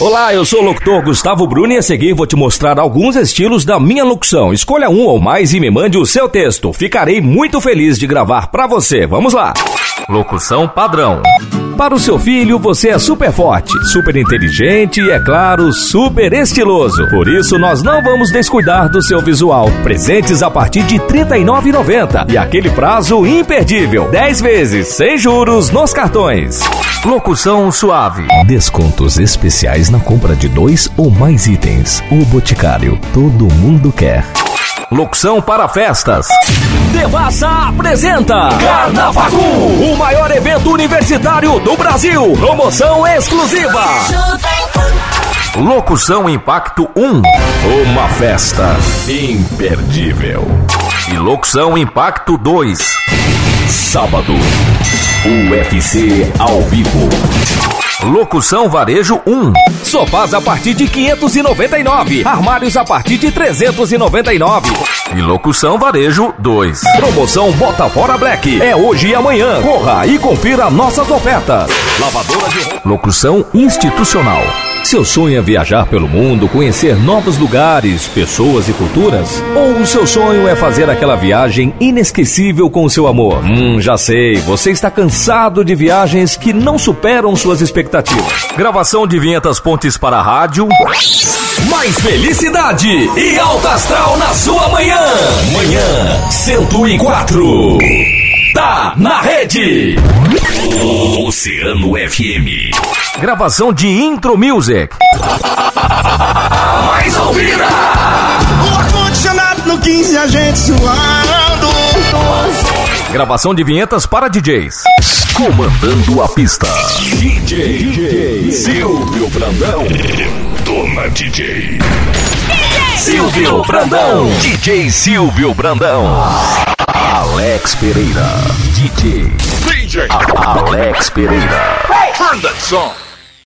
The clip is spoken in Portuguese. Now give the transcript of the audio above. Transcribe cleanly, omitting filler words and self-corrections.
Olá, eu sou o locutor Gustavo Bruni e a seguir vou te mostrar alguns estilos da minha locução. Escolha um ou mais e me mande o seu texto. Ficarei muito feliz de gravar pra você. Vamos lá. Locução padrão. Para o seu filho, você é super forte, super inteligente e, é claro, super estiloso. Por isso, nós não vamos descuidar do seu visual. Presentes a partir de R$ 39,90 e aquele prazo imperdível. 10 vezes, sem juros, nos cartões. Locução suave. Descontos especiais na compra de 2 ou mais itens. O Boticário, todo mundo quer. Locução para festas. Devassa apresenta Carnavacu, o maior evento universitário do Brasil. Promoção exclusiva. Locução Impacto 1, uma festa imperdível. E Locução Impacto 2, sábado, UFC ao vivo. Locução Varejo 1, sofás a partir de R$ 599, armários a partir de R$ 399. E Locução Varejo 2, promoção Bota Fora Black, é hoje e amanhã. Corra e confira nossas ofertas. Lavadora de roupa. Locução Institucional. Seu sonho é viajar pelo mundo, conhecer novos lugares, pessoas e culturas? Ou o seu sonho é fazer aquela viagem inesquecível com o seu amor? Já sei, você está cansado de viagens que não superam suas expectativas. Gravação de vinhetas pontes para a rádio. Mais felicidade e alta astral na sua manhã. Manhã 104. Tá na rede. Oceano FM. Gravação de Intro Music. Mais ouvida. O ar-condicionado no 15, a gente suando. Gravação de vinhetas para DJs. Comandando a pista. DJ Silvio Brandão. Dona DJ. Silvio Brandão. DJ Silvio Brandão. Alex Pereira. DJ Alex Pereira. Turn that song.